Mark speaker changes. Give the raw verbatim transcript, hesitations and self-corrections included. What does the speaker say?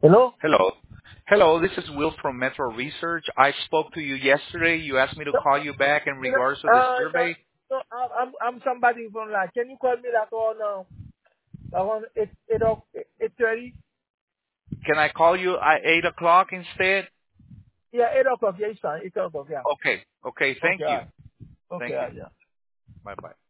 Speaker 1: Hello?
Speaker 2: Hello. Hello, this is Will from Metro Research. I spoke to you yesterday. You asked me to
Speaker 1: No,
Speaker 2: call you back in
Speaker 1: no,
Speaker 2: regards to the
Speaker 1: uh, no,
Speaker 2: survey.
Speaker 1: no, I'm, I'm I'm somebody from like, can you call me like on, uh, around eight, eight, o- eight thirty?
Speaker 2: Can I call you at eight o'clock instead?
Speaker 1: Yeah, eight o'clock, yeah, it's fine, eight o'clock, yeah.
Speaker 2: Okay. Okay.
Speaker 1: Okay,
Speaker 2: Thank
Speaker 1: all
Speaker 2: you.
Speaker 1: right. Okay,
Speaker 2: Thank
Speaker 1: all
Speaker 2: you.
Speaker 1: right, yeah.
Speaker 2: Bye-bye.